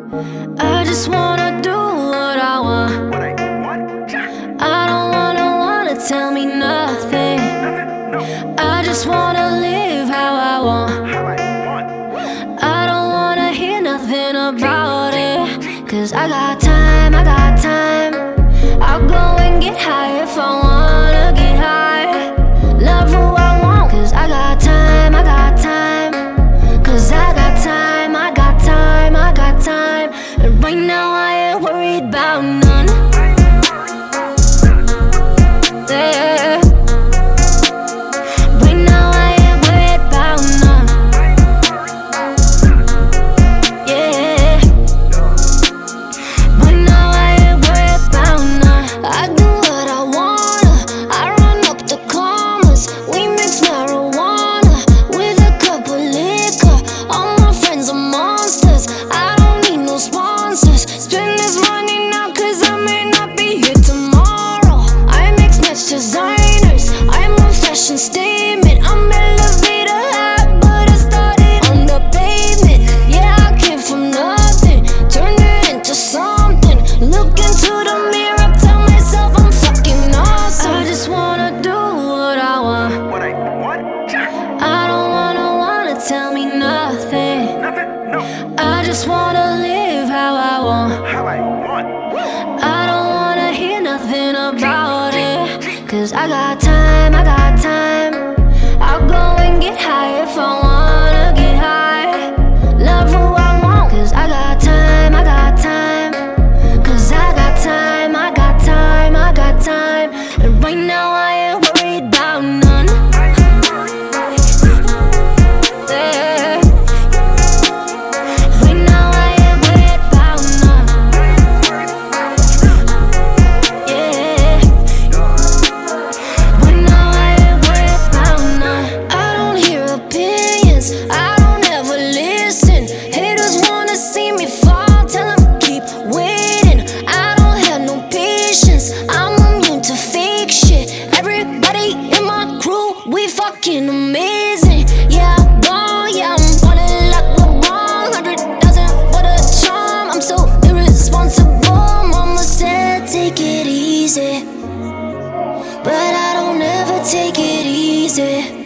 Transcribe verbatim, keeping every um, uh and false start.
I just wanna do what I want. What I want? I don't wanna wanna tell me nothing. Nothing? No. I just wanna live how I want. How I want. I don't wanna hear nothing about it. Cause I got time, I got time. I'll go and get high if I wanna get high. Love who I want. Cause I got time, I got time. Cause I got time, I got time, I got time. And right now I ain't worried about none. Yeah. Right now I ain't worried about none. Yeah. Right now I ain't worried about none. I do what I wanna. I run up the commas. We mix marijuana with a cup of liquor. All my friends are monsters. I don't need no sponsors. Spend this money now cause I may not be here tomorrow. I mix match designers. I'm a fashion statement. I'm elevator high, but I started on the pavement. Yeah, I came from nothing, turned it into something. Look into the mirror, tell myself I'm fucking awesome. I just wanna do what I want. What I want? I don't wanna wanna tell me nothing. Nothing? No. I just wanna live how I want. How I want. I don't wanna hear nothing about it. Cause I got time, I got time. I'll go and get high if I wanna get high. Love who I want. Cause I got time, I got time. Cause I got time, I got time, I got time. And right now I ain't worried about none. Yeah. Right now I ain't worried about none. Yeah. Right now I ain't worried about none. I don't hear opinions, I don't ever listen. Haters wanna see me fall, tell them keep waiting. I don't have no patience, I'm immune to fake shit. Everybody in my crew, we fucking amazing. Yeah, I'm gone, yeah, I'm ballin' like LeBron. Hundred thousand for the charm, I'm so irresponsible. Mama said take it easy, but I don't ever take it easy.